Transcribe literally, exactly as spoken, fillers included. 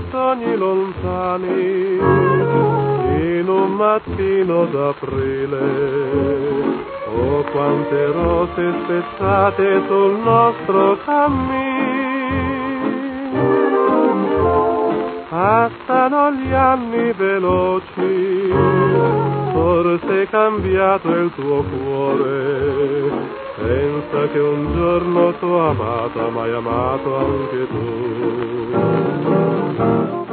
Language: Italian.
sogni lontani in un mattino d'aprile. Oh, quante rose spezzate sul nostro cammino. Passano gli anni veloci, forse è cambiato il tuo cuore. Pensa che un giorno t'ho amata, ma hai amato anche tu.